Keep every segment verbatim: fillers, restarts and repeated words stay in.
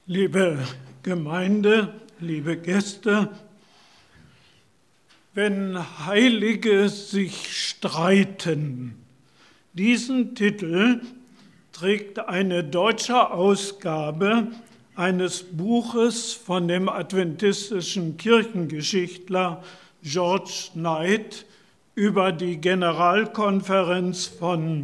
Liebe Gemeinde, liebe Gäste, wenn Heilige sich streiten, diesen Titel trägt eine deutsche Ausgabe eines Buches von dem adventistischen Kirchengeschichtler George Knight über die Generalkonferenz von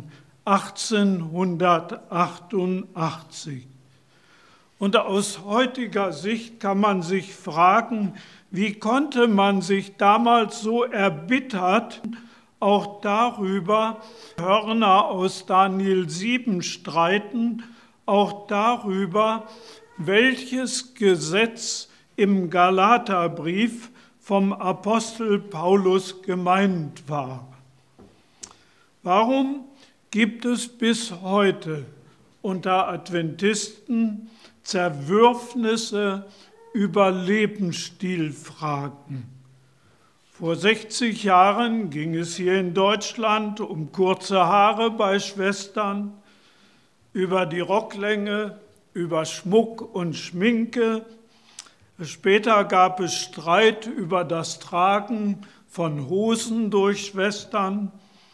achtzehnhundertachtundachtzig. Und aus heutiger Sicht kann man sich fragen, wie konnte man sich damals so erbittert auch darüber Hörner aus Daniel sieben streiten, auch darüber, welches Gesetz im Galaterbrief vom Apostel Paulus gemeint war. Warum gibt es bis heute unter Adventisten Zerwürfnisse über Lebensstilfragen? Vor sechzig Jahren ging es hier in Deutschland um kurze Haare bei Schwestern, über die Rocklänge, über Schmuck und Schminke. Später gab es Streit über das Tragen von Hosen durch Schwestern.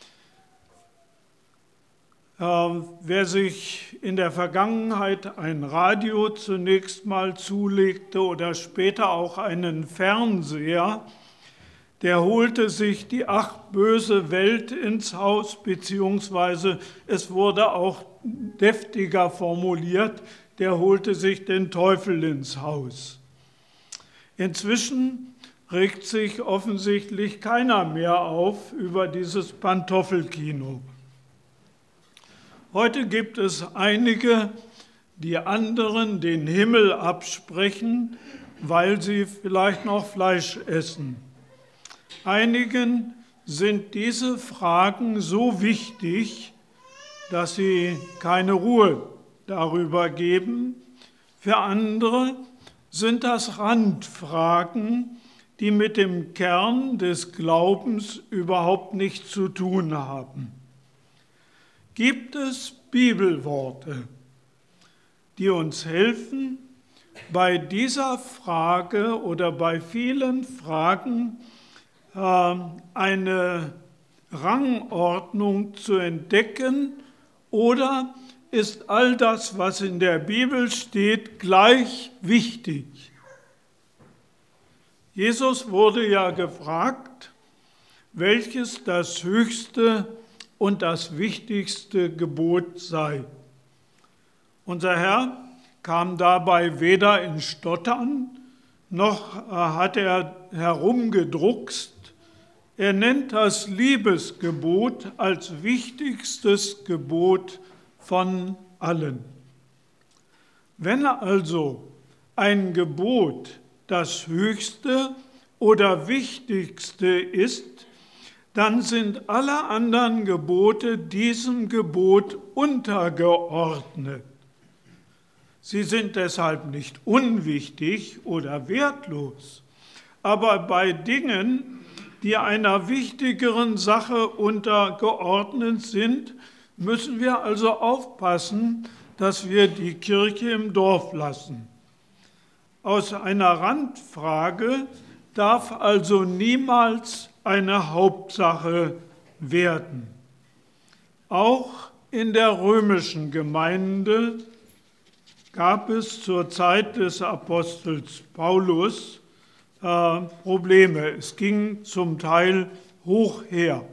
Wer sich in der Vergangenheit ein Radio zunächst mal zulegte oder später auch einen Fernseher, der holte sich die ach böse Welt ins Haus, beziehungsweise es wurde auch deftiger formuliert, der holte sich den Teufel ins Haus. Inzwischen regt sich offensichtlich keiner mehr auf über dieses Pantoffelkino. Heute gibt es einige, die anderen den Himmel absprechen, weil sie vielleicht noch Fleisch essen. Einigen sind diese Fragen so wichtig, dass sie keine Ruhe darüber geben. Für andere sind das Randfragen, die mit dem Kern des Glaubens überhaupt nichts zu tun haben. Gibt es Bibelworte, die uns helfen, bei dieser Frage oder bei vielen Fragen äh, eine Rangordnung zu entdecken, oder ist all das, was in der Bibel steht, gleich wichtig? Jesus wurde ja gefragt, welches das höchste und das wichtigste Gebot sei. Unser Herr kam dabei weder in Stottern, noch hat er herumgedruckst. Er nennt das Liebesgebot als wichtigstes Gebot von allen. Wenn also ein Gebot das höchste oder wichtigste ist, dann sind alle anderen Gebote diesem Gebot untergeordnet. Sie sind deshalb nicht unwichtig oder wertlos, aber bei Dingen, die einer wichtigeren Sache untergeordnet sind, müssen wir also aufpassen, dass wir die Kirche im Dorf lassen. Aus einer Randfrage darf also niemals eine Hauptsache werden. Auch in der römischen Gemeinde gab es zur Zeit des Apostels Paulus äh, Probleme. Es ging zum Teil hoch her.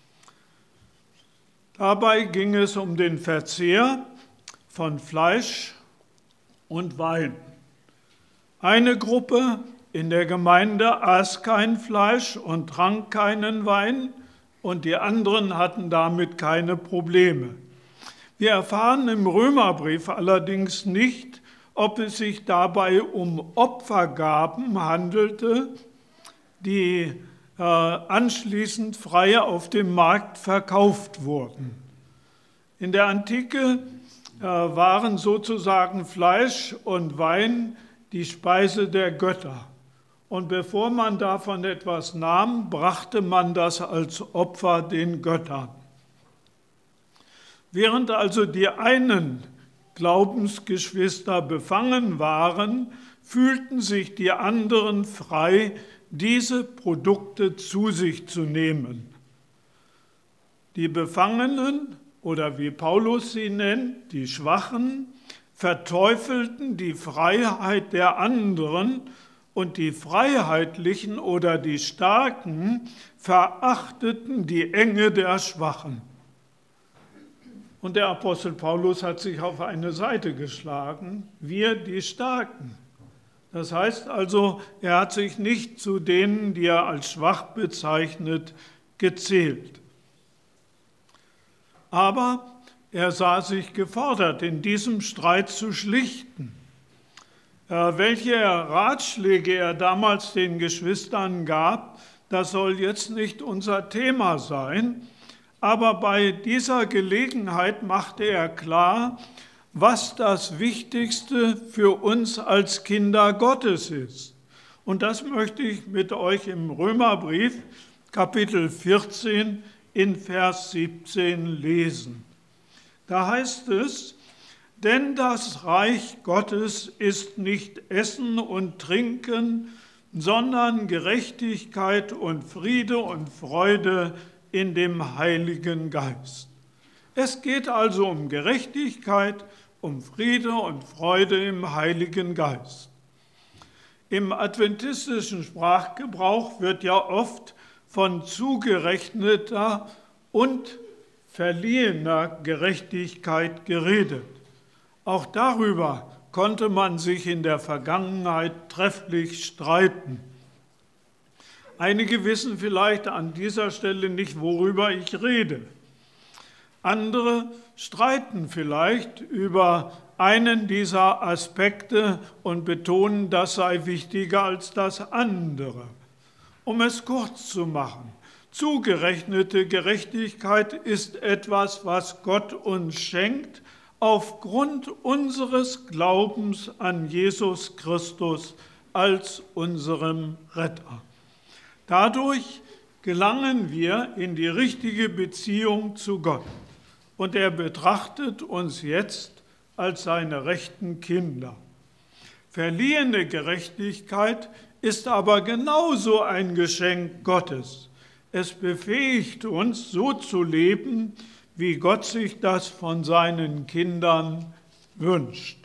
Dabei ging es um den Verzehr von Fleisch und Wein. Eine Gruppe in der Gemeinde aß kein Fleisch und trank keinen Wein, und die anderen hatten damit keine Probleme. Wir erfahren im Römerbrief allerdings nicht, ob es sich dabei um Opfergaben handelte, die äh, anschließend frei auf dem Markt verkauft wurden. In der Antike äh, waren sozusagen Fleisch und Wein die Speise der Götter. Und bevor man davon etwas nahm, brachte man das als Opfer den Göttern. Während also die einen Glaubensgeschwister befangen waren, fühlten sich die anderen frei, diese Produkte zu sich zu nehmen. Die Befangenen, oder wie Paulus sie nennt, die Schwachen, verteufelten die Freiheit der anderen und die Freiheitlichen oder die Starken verachteten die Enge der Schwachen. Und der Apostel Paulus hat sich auf eine Seite geschlagen, wir die Starken. Das heißt also, er hat sich nicht zu denen, die er als schwach bezeichnet, gezählt. Aber er sah sich gefordert, in diesem Streit zu schlichten. Welche Ratschläge er damals den Geschwistern gab, das soll jetzt nicht unser Thema sein, aber bei dieser Gelegenheit machte er klar, was das Wichtigste für uns als Kinder Gottes ist. Und das möchte ich mit euch im Römerbrief, Kapitel vierzehn, in Vers siebzehn lesen. Da heißt es, denn das Reich Gottes ist nicht Essen und Trinken, sondern Gerechtigkeit und Friede und Freude in dem Heiligen Geist. Es geht also um Gerechtigkeit, um Friede und Freude im Heiligen Geist. Im adventistischen Sprachgebrauch wird ja oft von zugerechneter und verliehener Gerechtigkeit geredet. Auch darüber konnte man sich in der Vergangenheit trefflich streiten. Einige wissen vielleicht an dieser Stelle nicht, worüber ich rede. Andere streiten vielleicht über einen dieser Aspekte und betonen, das sei wichtiger als das andere. Um es kurz zu machen, zugerechnete Gerechtigkeit ist etwas, was Gott uns schenkt, aufgrund unseres Glaubens an Jesus Christus als unserem Retter. Dadurch gelangen wir in die richtige Beziehung zu Gott und er betrachtet uns jetzt als seine rechten Kinder. Verliehene Gerechtigkeit ist aber genauso ein Geschenk Gottes. Es befähigt uns, so zu leben, wie Gott sich das von seinen Kindern wünscht.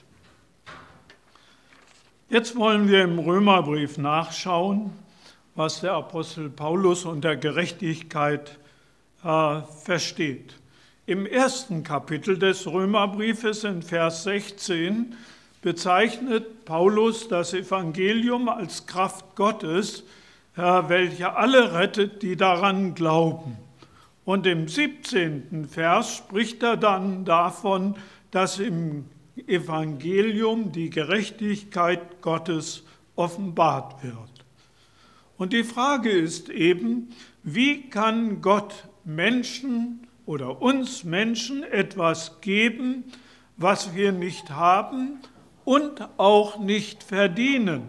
Jetzt wollen wir im Römerbrief nachschauen, was der Apostel Paulus unter Gerechtigkeit äh, versteht. Im ersten Kapitel des Römerbriefes in Vers sechzehn bezeichnet Paulus das Evangelium als Kraft Gottes, äh, welche alle rettet, die daran glauben. Und im siebzehnten Vers spricht er dann davon, dass im Evangelium die Gerechtigkeit Gottes offenbart wird. Und die Frage ist eben, wie kann Gott Menschen oder uns Menschen etwas geben, was wir nicht haben und auch nicht verdienen?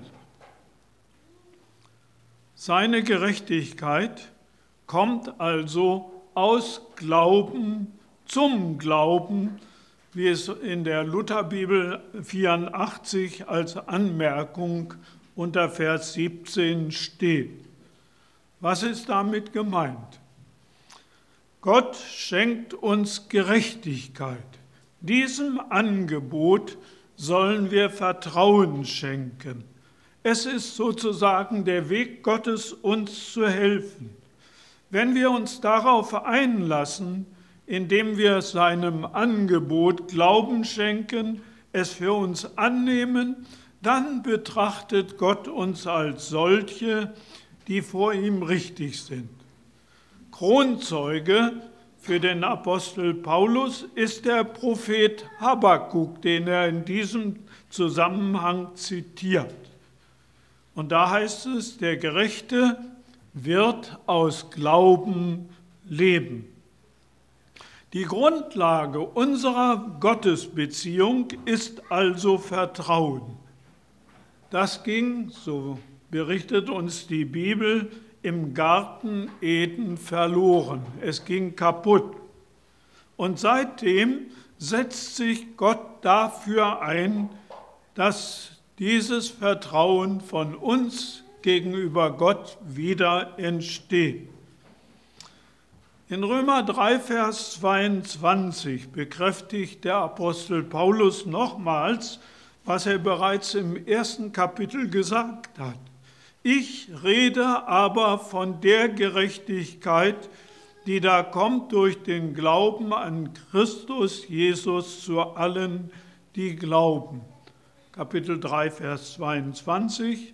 Seine Gerechtigkeit kommt also aus Glauben zum Glauben, wie es in der Lutherbibel vierundachtzig als Anmerkung unter Vers siebzehn steht. Was ist damit gemeint? Gott schenkt uns Gerechtigkeit. Diesem Angebot sollen wir Vertrauen schenken. Es ist sozusagen der Weg Gottes, uns zu helfen. Wenn wir uns darauf einlassen, indem wir seinem Angebot Glauben schenken, es für uns annehmen, dann betrachtet Gott uns als solche, die vor ihm richtig sind. Kronzeuge für den Apostel Paulus ist der Prophet Habakuk, den er in diesem Zusammenhang zitiert. Und da heißt es, der Gerechte wird aus Glauben leben. Die Grundlage unserer Gottesbeziehung ist also Vertrauen. Das ging, so berichtet uns die Bibel, im Garten Eden verloren. Es ging kaputt. Und seitdem setzt sich Gott dafür ein, dass dieses Vertrauen von uns gegenüber Gott wieder entsteht. In Römer drei, Vers zweiundzwanzig bekräftigt der Apostel Paulus nochmals, was er bereits im ersten Kapitel gesagt hat. Ich rede aber von der Gerechtigkeit, die da kommt durch den Glauben an Christus Jesus zu allen, die glauben. Kapitel drei, Vers zweiundzwanzig.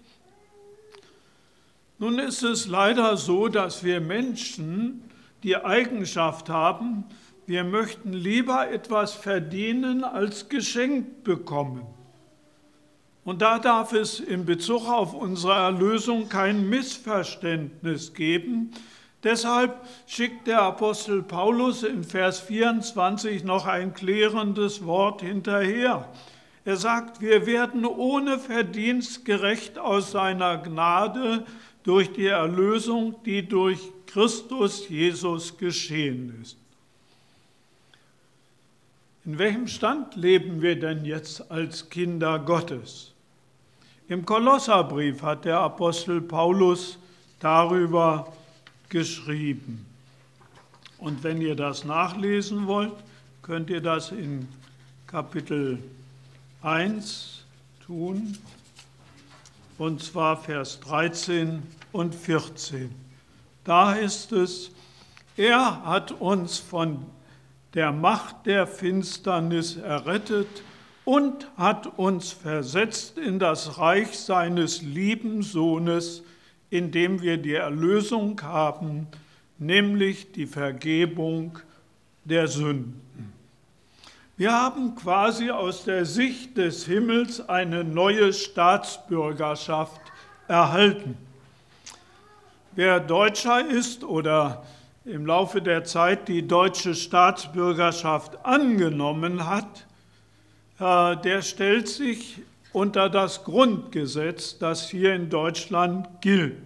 Nun ist es leider so, dass wir Menschen die Eigenschaft haben, wir möchten lieber etwas verdienen als geschenkt bekommen. Und da darf es in Bezug auf unsere Erlösung kein Missverständnis geben. Deshalb schickt der Apostel Paulus in Vers vierundzwanzig noch ein klärendes Wort hinterher. Er sagt, wir werden ohne Verdienst gerecht aus seiner Gnade durch die Erlösung, die durch Christus Jesus geschehen ist. In welchem Stand leben wir denn jetzt als Kinder Gottes? Im Kolosserbrief hat der Apostel Paulus darüber geschrieben. Und wenn ihr das nachlesen wollt, könnt ihr das in Kapitel eins tun, und zwar Vers dreizehn und vierzehn. Da ist es, er hat uns von der Macht der Finsternis errettet und hat uns versetzt in das Reich seines lieben Sohnes, in dem wir die Erlösung haben, nämlich die Vergebung der Sünden. Wir haben quasi aus der Sicht des Himmels eine neue Staatsbürgerschaft erhalten. Wer Deutscher ist oder im Laufe der Zeit die deutsche Staatsbürgerschaft angenommen hat, der stellt sich unter das Grundgesetz, das hier in Deutschland gilt.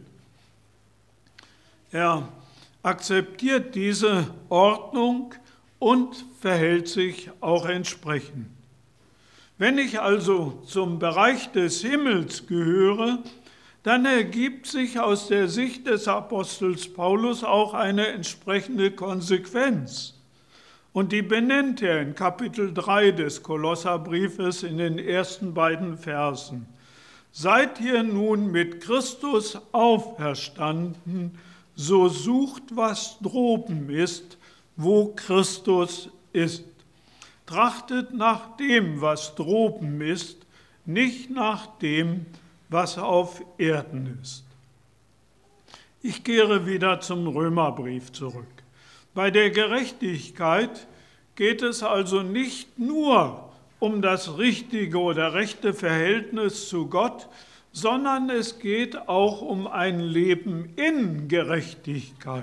Er akzeptiert diese Ordnung und verhält sich auch entsprechend. Wenn ich also zum Bereich des Himmels gehöre, dann ergibt sich aus der Sicht des Apostels Paulus auch eine entsprechende Konsequenz. Und die benennt er in Kapitel drei des Kolosserbriefes in den ersten beiden Versen. Seid ihr nun mit Christus auferstanden, so sucht, was droben ist, wo Christus ist. Trachtet nach dem, was droben ist, nicht nach dem, was auf Erden ist. Ich kehre wieder zum Römerbrief zurück. Bei der Gerechtigkeit geht es also nicht nur um das richtige oder rechte Verhältnis zu Gott, sondern es geht auch um ein Leben in Gerechtigkeit.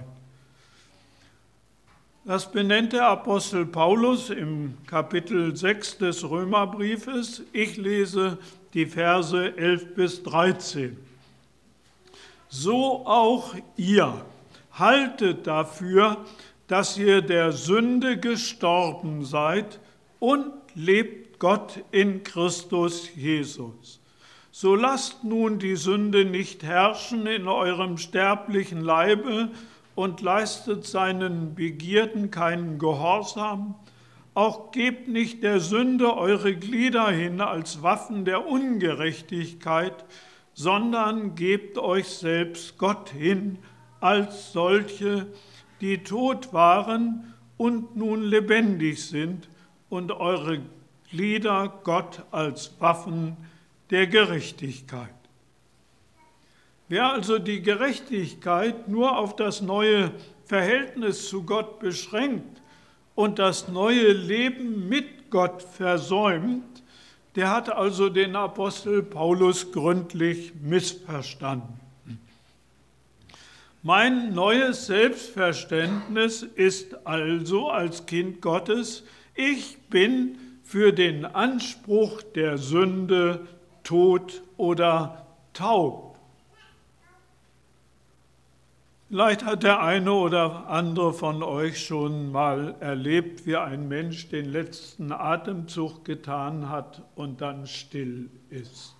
Das benennt der Apostel Paulus im Kapitel sechs des Römerbriefes. Ich lese die Verse elf bis dreizehn. So auch ihr, haltet dafür, dass ihr der Sünde gestorben seid und lebt Gott in Christus Jesus. So lasst nun die Sünde nicht herrschen in eurem sterblichen Leibe und leistet seinen Begierden keinen Gehorsam. Auch gebt nicht der Sünde eure Glieder hin als Waffen der Ungerechtigkeit, sondern gebt euch selbst Gott hin als solche, die tot waren und nun lebendig sind, und eure Glieder Gott als Waffen der Gerechtigkeit. Wer also die Gerechtigkeit nur auf das neue Verhältnis zu Gott beschränkt und das neue Leben mit Gott versäumt, der hat also den Apostel Paulus gründlich missverstanden. Mein neues Selbstverständnis ist also als Kind Gottes, ich bin für den Anspruch der Sünde tot oder taub. Vielleicht hat der eine oder andere von euch schon mal erlebt, wie ein Mensch den letzten Atemzug getan hat und dann still ist.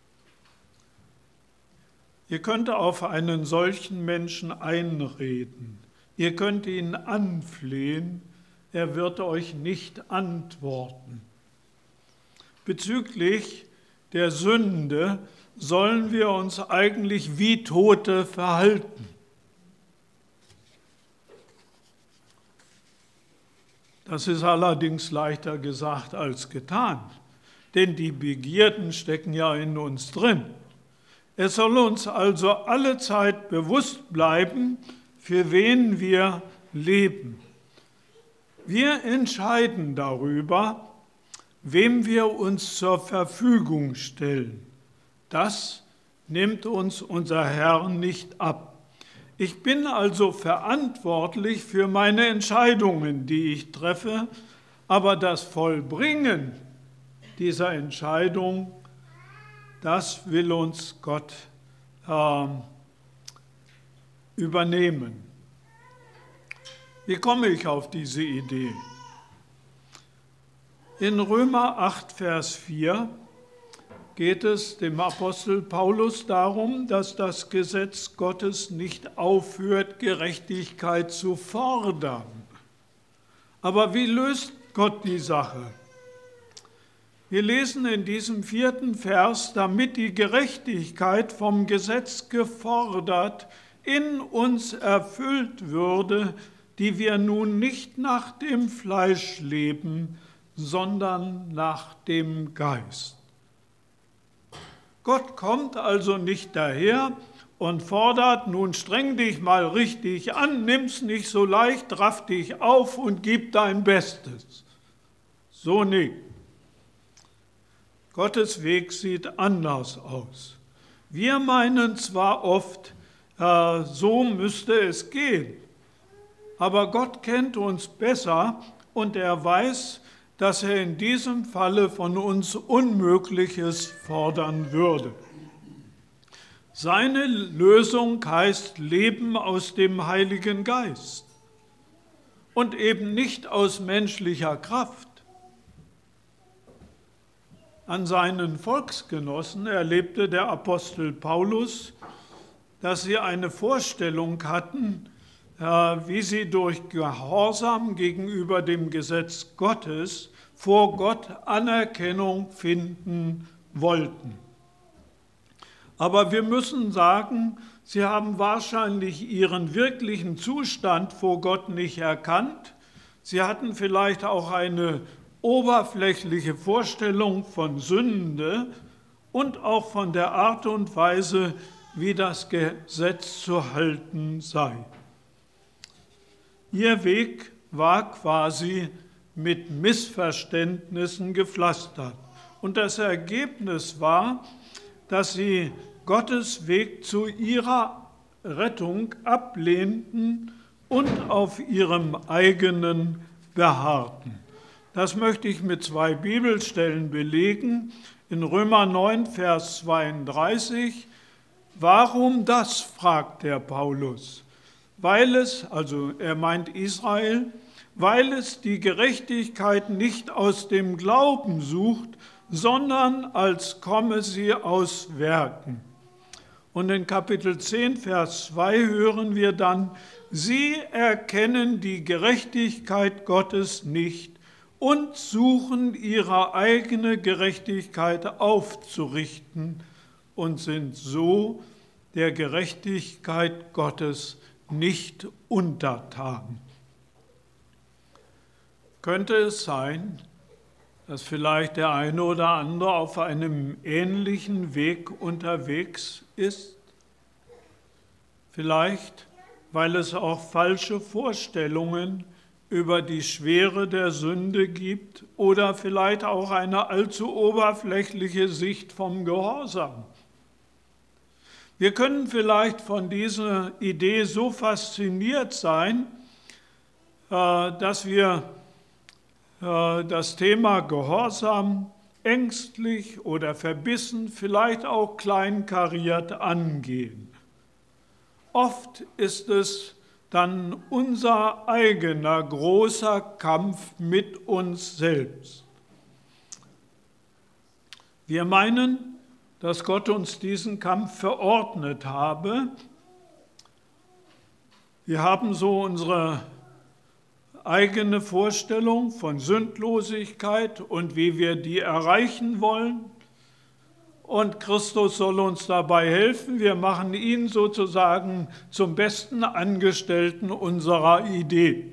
Ihr könnt auf einen solchen Menschen einreden. Ihr könnt ihn anflehen, er wird euch nicht antworten. Bezüglich der Sünde sollen wir uns eigentlich wie Tote verhalten. Das ist allerdings leichter gesagt als getan, denn die Begierden stecken ja in uns drin. Es soll uns also alle Zeit bewusst bleiben, für wen wir leben. Wir entscheiden darüber, wem wir uns zur Verfügung stellen. Das nimmt uns unser Herr nicht ab. Ich bin also verantwortlich für meine Entscheidungen, die ich treffe, aber das Vollbringen dieser Entscheidung, das will uns Gott äh, übernehmen. Wie komme ich auf diese Idee? In Römer acht, Vers vier geht es dem Apostel Paulus darum, dass das Gesetz Gottes nicht aufhört, Gerechtigkeit zu fordern. Aber wie löst Gott die Sache? Wir lesen in diesem vierten Vers, damit die Gerechtigkeit vom Gesetz gefordert in uns erfüllt würde, die wir nun nicht nach dem Fleisch leben, sondern nach dem Geist. Gott kommt also nicht daher und fordert, nun streng dich mal richtig an, nimm's nicht so leicht, raff dich auf und gib dein Bestes. So nicht. Gottes Weg sieht anders aus. Wir meinen zwar oft, äh, so müsste es gehen, aber Gott kennt uns besser und er weiß, dass er in diesem Falle von uns Unmögliches fordern würde. Seine Lösung heißt Leben aus dem Heiligen Geist und eben nicht aus menschlicher Kraft. An seinen Volksgenossen erlebte der Apostel Paulus, dass sie eine Vorstellung hatten, wie sie durch Gehorsam gegenüber dem Gesetz Gottes vor Gott Anerkennung finden wollten. Aber wir müssen sagen, sie haben wahrscheinlich ihren wirklichen Zustand vor Gott nicht erkannt. Sie hatten vielleicht auch eine oberflächliche Vorstellung von Sünde und auch von der Art und Weise, wie das Gesetz zu halten sei. Ihr Weg war quasi mit Missverständnissen gepflastert. Und das Ergebnis war, dass sie Gottes Weg zu ihrer Rettung ablehnten und auf ihrem eigenen beharrten. Das möchte ich mit zwei Bibelstellen belegen. In Römer neun, Vers zweiunddreißig. Warum das, fragt der Paulus. Weil es, also er meint Israel, weil es die Gerechtigkeit nicht aus dem Glauben sucht, sondern als komme sie aus Werken. Und in Kapitel zehn, Vers zwei hören wir dann, sie erkennen die Gerechtigkeit Gottes nicht und suchen ihre eigene Gerechtigkeit aufzurichten und sind so der Gerechtigkeit Gottes nicht untertan. Könnte es sein, dass vielleicht der eine oder andere auf einem ähnlichen Weg unterwegs ist? Vielleicht, weil es auch falsche Vorstellungen über die Schwere der Sünde gibt oder vielleicht auch eine allzu oberflächliche Sicht vom Gehorsam. Wir können vielleicht von dieser Idee so fasziniert sein, dass wir das Thema Gehorsam ängstlich oder verbissen, vielleicht auch kleinkariert angehen. oft ist es dann unser eigener großer Kampf mit uns selbst. Wir meinen, dass Gott uns diesen Kampf verordnet habe. Wir haben so unsere eigene Vorstellung von Sündlosigkeit und wie wir die erreichen wollen. Und Christus soll uns dabei helfen. Wir machen ihn sozusagen zum besten Angestellten unserer Idee.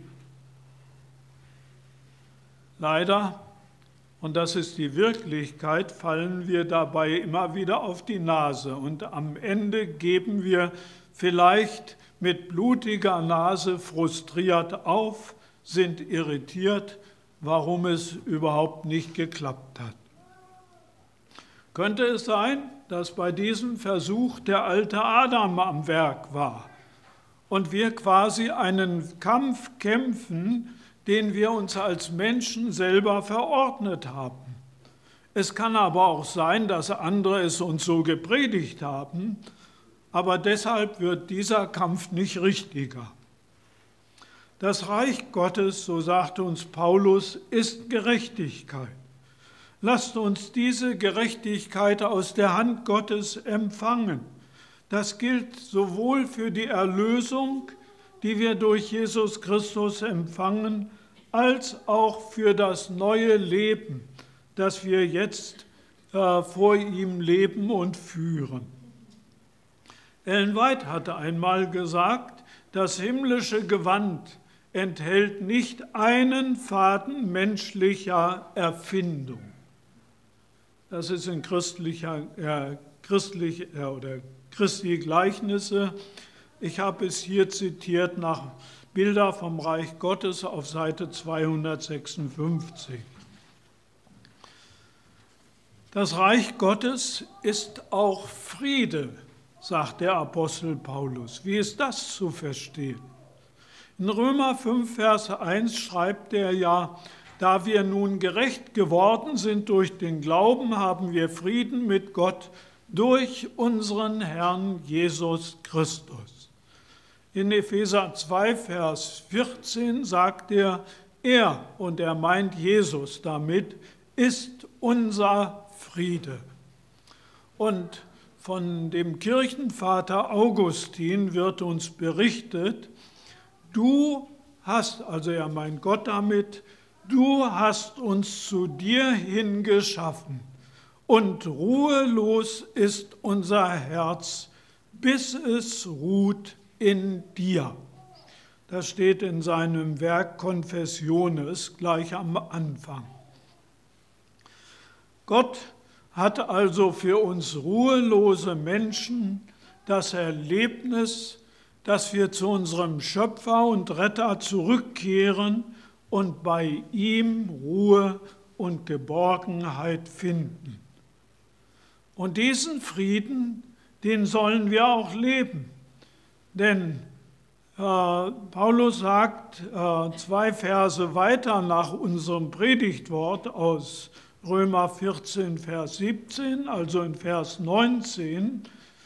Leider, und das ist die Wirklichkeit, fallen wir dabei immer wieder auf die Nase. Und am Ende geben wir vielleicht mit blutiger Nase frustriert auf, sind irritiert, warum es überhaupt nicht geklappt hat. Könnte es sein, dass bei diesem Versuch der alte Adam am Werk war und wir quasi einen Kampf kämpfen, den wir uns als Menschen selber verordnet haben? Es kann aber auch sein, dass andere es uns so gepredigt haben, aber deshalb wird dieser Kampf nicht richtiger. Das Reich Gottes, so sagte uns Paulus, ist Gerechtigkeit. Lasst uns diese Gerechtigkeit aus der Hand Gottes empfangen. Das gilt sowohl für die Erlösung, die wir durch Jesus Christus empfangen, als auch für das neue Leben, das wir jetzt äh, vor ihm leben und führen. Ellen White hatte einmal gesagt, das himmlische Gewand enthält nicht einen Faden menschlicher Erfindung. Das ist in christlicher, äh, christlich, äh, oder Christi Gleichnisse. Ich habe es hier zitiert nach Bilder vom Reich Gottes auf Seite zweihundertsechsundfünfzig. Das Reich Gottes ist auch Friede, sagt der Apostel Paulus. Wie ist das zu verstehen? In Römer fünf, Vers eins schreibt er ja, da wir nun gerecht geworden sind durch den Glauben, haben wir Frieden mit Gott durch unseren Herrn Jesus Christus. In Epheser zwei, Vers vierzehn sagt er, er, und er meint Jesus damit, ist unser Friede. Und von dem Kirchenvater Augustin wird uns berichtet, du hast, also er meint Gott damit, du hast uns zu dir hingeschaffen und ruhelos ist unser Herz, bis es ruht in dir. Das steht in seinem Werk Confessiones gleich am Anfang. Gott hat also für uns ruhelose Menschen das Erlebnis, dass wir zu unserem Schöpfer und Retter zurückkehren und bei ihm Ruhe und Geborgenheit finden. Und diesen Frieden, den sollen wir auch leben. Denn äh, Paulus sagt äh, zwei Verse weiter nach unserem Predigtwort aus Römer vierzehn, Vers siebzehn, also in Vers neunzehn,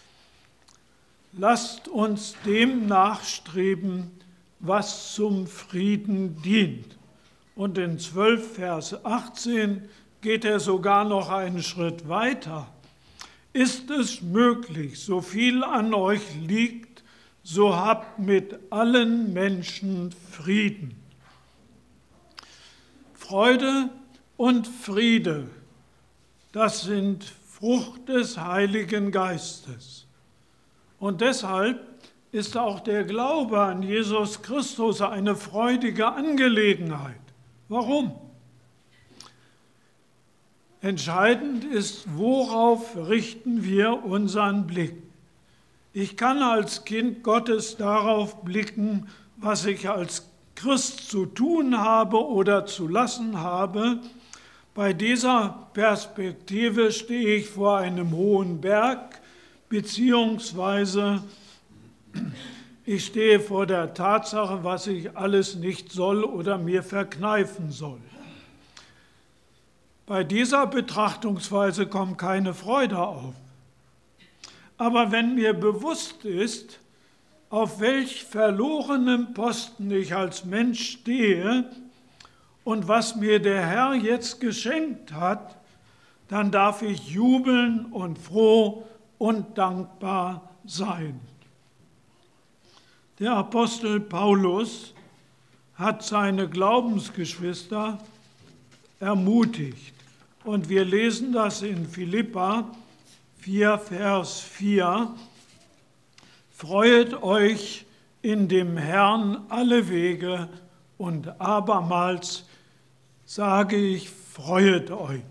lasst uns dem nachstreben, was zum Frieden dient. Und in zwölf, Vers achtzehn geht er sogar noch einen Schritt weiter. Ist es möglich, so viel an euch liegt, so habt mit allen Menschen Frieden. Freude und Friede, das sind Frucht des Heiligen Geistes. Und deshalb ist auch der Glaube an Jesus Christus eine freudige Angelegenheit. Warum? Entscheidend ist, worauf richten wir unseren Blick. Ich kann als Kind Gottes darauf blicken, was ich als Christ zu tun habe oder zu lassen habe. Bei dieser Perspektive stehe ich vor einem hohen Berg, beziehungsweise ich stehe vor der Tatsache, was ich alles nicht soll oder mir verkneifen soll. Bei dieser Betrachtungsweise kommt keine Freude auf. Aber wenn mir bewusst ist, auf welch verlorenem Posten ich als Mensch stehe und was mir der Herr jetzt geschenkt hat, dann darf ich jubeln und froh und dankbar sein. Der Apostel Paulus hat seine Glaubensgeschwister ermutigt. Und wir lesen das in Philipper vier, Vers vier. Freuet euch in dem Herrn alle Wege und abermals sage ich, freuet euch.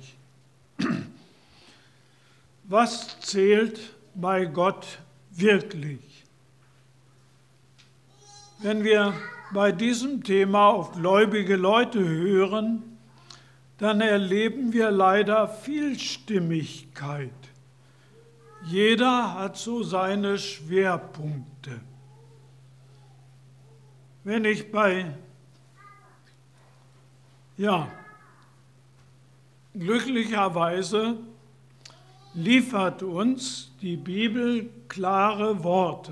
Was zählt bei Gott wirklich? Wenn wir bei diesem Thema auf gläubige Leute hören, dann erleben wir leider Vielstimmigkeit. Jeder hat so seine Schwerpunkte. Wenn ich bei, ja, glücklicherweise liefert uns die Bibel klare Worte.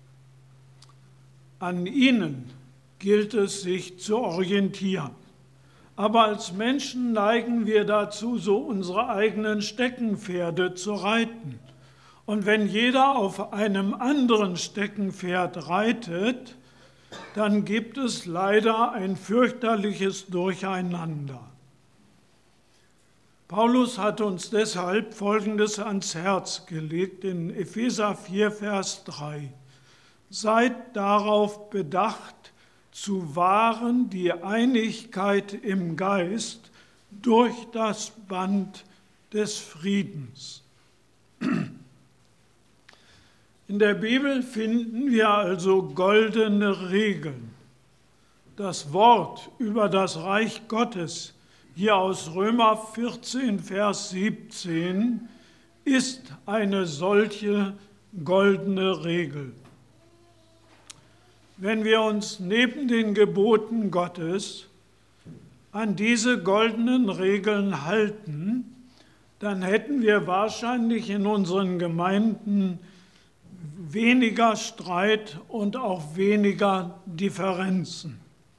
An ihnen gilt es, sich zu orientieren. Aber als Menschen neigen wir dazu, so unsere eigenen Steckenpferde zu reiten. Und wenn jeder auf einem anderen Steckenpferd reitet, dann gibt es leider ein fürchterliches Durcheinander. Paulus hat uns deshalb Folgendes ans Herz gelegt in Epheser vier, Vers drei. Seid darauf bedacht, zu wahren die Einigkeit im Geist durch das Band des Friedens. In der Bibel finden wir also goldene Regeln. Das Wort über das Reich Gottes, hier aus Römer vierzehn, Vers siebzehn, ist eine solche goldene Regel. Wenn wir uns neben den Geboten Gottes an diese goldenen Regeln halten, dann hätten wir wahrscheinlich in unseren Gemeinden weniger Streit und auch weniger Differenzen.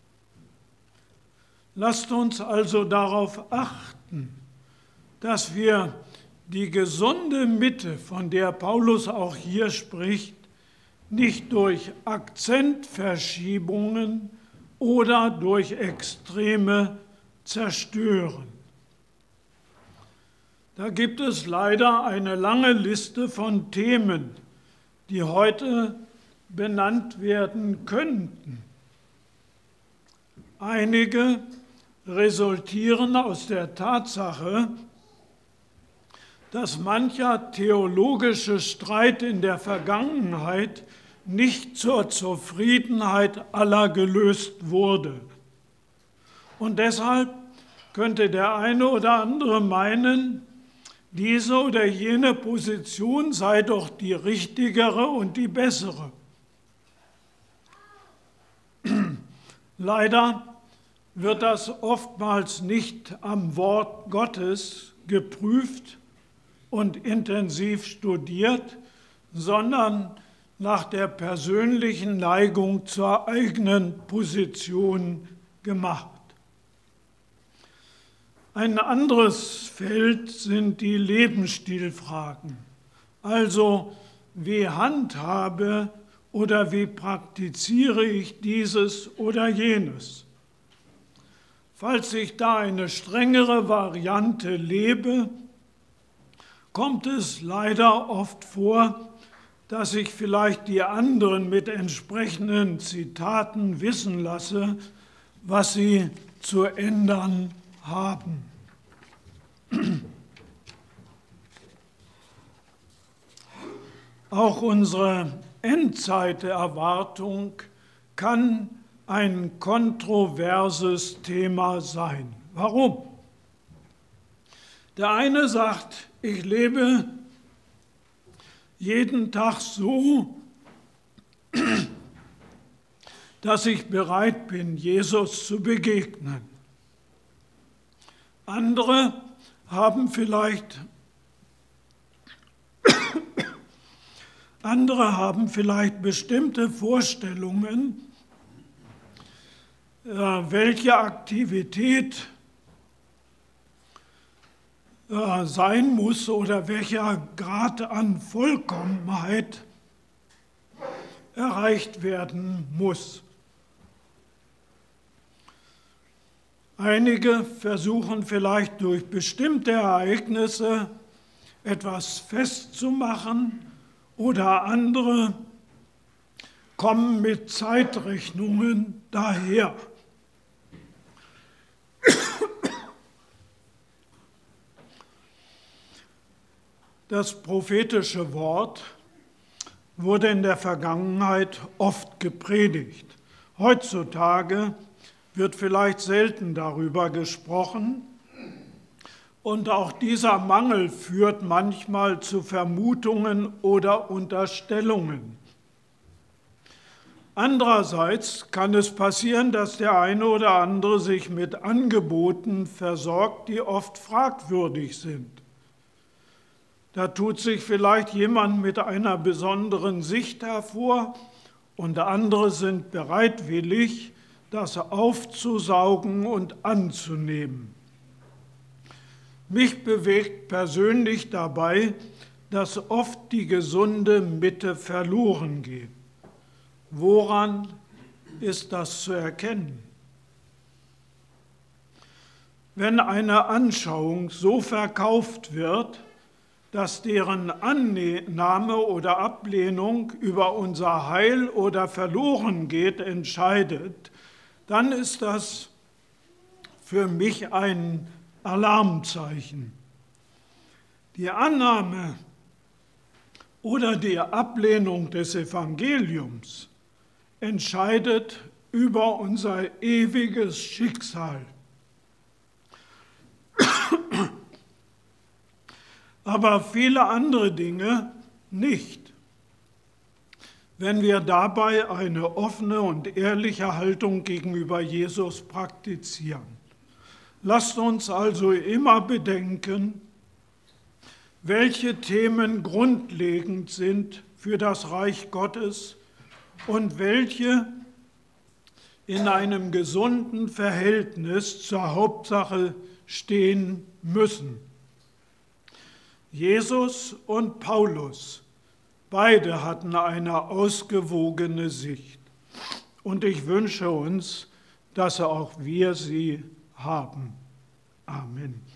Lasst uns also darauf achten, dass wir die gesunde Mitte, von der Paulus auch hier spricht, nicht durch Akzentverschiebungen oder durch Extreme zerstören. Da gibt es leider eine lange Liste von Themen, die heute benannt werden könnten. Einige resultieren aus der Tatsache, dass mancher theologische Streit in der Vergangenheit nicht zur Zufriedenheit aller gelöst wurde. Und deshalb könnte der eine oder andere meinen, diese oder jene Position sei doch die richtigere und die bessere. Leider wird das oftmals nicht am Wort Gottes geprüft und intensiv studiert, sondern nach der persönlichen Neigung zur eigenen Position gemacht. Ein anderes Feld sind die Lebensstilfragen, also wie handhabe oder wie praktiziere ich dieses oder jenes. Falls ich da eine strengere Variante lebe, kommt es leider oft vor, dass ich vielleicht die anderen mit entsprechenden Zitaten wissen lasse, was sie zu ändern haben. Auch unsere Endzeiterwartung kann ein kontroverses Thema sein. Warum? Der eine sagt, ich lebe jeden Tag so, dass ich bereit bin, Jesus zu begegnen. Andere haben vielleicht Andere haben vielleicht bestimmte Vorstellungen, welche Aktivität sein muss oder welcher Grad an Vollkommenheit erreicht werden muss. Einige versuchen vielleicht durch bestimmte Ereignisse etwas festzumachen oder andere kommen mit Zeitrechnungen daher. Das prophetische Wort wurde in der Vergangenheit oft gepredigt. Heutzutage wird vielleicht selten darüber gesprochen und auch dieser Mangel führt manchmal zu Vermutungen oder Unterstellungen. Andererseits kann es passieren, dass der eine oder andere sich mit Angeboten versorgt, die oft fragwürdig sind. Da tut sich vielleicht jemand mit einer besonderen Sicht hervor und andere sind bereitwillig, das aufzusaugen und anzunehmen. Mich bewegt persönlich dabei, dass oft die gesunde Mitte verloren geht. Woran ist das zu erkennen? Wenn eine Anschauung so verkauft wird, dass deren Annahme oder Ablehnung über unser Heil oder verloren geht, entscheidet, dann ist das für mich ein Alarmzeichen. Die Annahme oder die Ablehnung des Evangeliums entscheidet über unser ewiges Schicksal. Aber viele andere Dinge nicht. Wenn wir dabei eine offene und ehrliche Haltung gegenüber Jesus praktizieren. Lasst uns also immer bedenken, welche Themen grundlegend sind für das Reich Gottes und welche in einem gesunden Verhältnis zur Hauptsache stehen müssen. Jesus und Paulus, beide hatten eine ausgewogene Sicht. Und ich wünsche uns, dass auch wir sie haben. Amen.